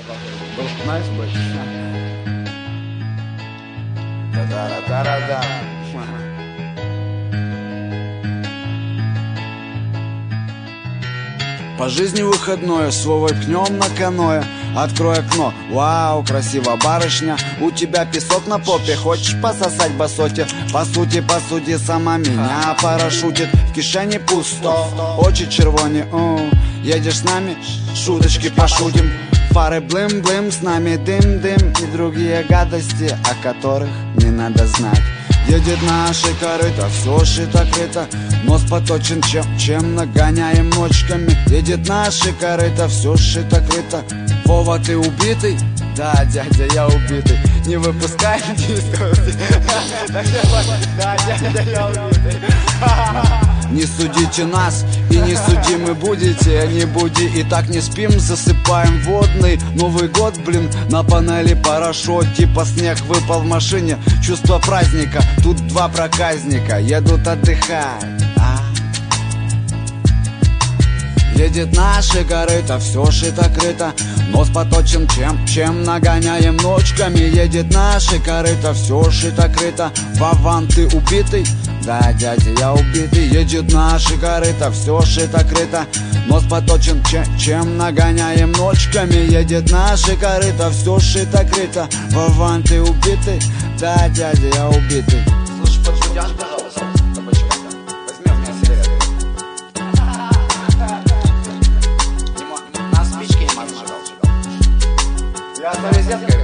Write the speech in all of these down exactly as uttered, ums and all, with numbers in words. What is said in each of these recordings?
Был, знаешь, больше. Та-да-да-да-да. По жизни выходное, слово пнем на каноэ. Открой окно, вау, красиво, барышня. У тебя песок на попе, хочешь пососать басоте? По сути, по сути, сама меня парашютит. В кишени пусто, очи червоні. О, едешь с нами, шуточки пошутим. Фары блым-блым, с нами дым-дым и другие гадости, о которых не надо знать. Едет наши корыто, все шито-крыто, нос поточен, чем, чем нагоняем ночками. Едет наши корыто, все шито-крыто. Вова, ты убитый? Да, дядя, я убитый. Не выпускай дисков. Да, дядя, я убитый. Не судите нас и не судимы будете. Не буди, и так не спим, засыпаем водный Новый год, блин, на панели парашют. Типа снег выпал в машине, чувство праздника. Тут два проказника едут отдыхать. а? Едет наши корыто, все шито-крыто, нос поточен, чем, чем нагоняем ночками. Едет наши корыто, все шито-крыто. Вован, ты убитый? Да, дядя, я убитый. Едет наши корыто, все шито-крыто, нос поточен, чем, чем нагоняем ночками. Едет наши корыто, все шито-крыто. Вован, ты убитый? Да, дядя, я убитый. Слушай, подшутяшь, пожалуйста, табачка. Возьми у меня сигареты. На спичке не можно ждал. Я с розеткой.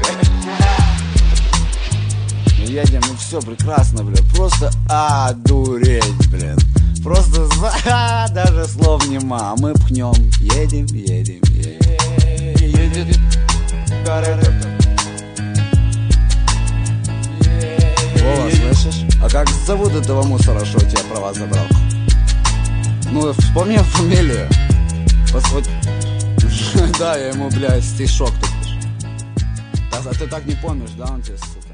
Едем, и все прекрасно, блин. Просто одуреть, блин. Просто за... даже слов нема. Мы пхнем, едем, едем, едем. Едет корыто. Вова, слышишь? А как зовут этого мусора, что тебя права забрал? Ну, вспомни фамилию. Господи. Да, я ему, блядь, стишок тут пишу. А ты так не помнишь, да, он тебе, сука?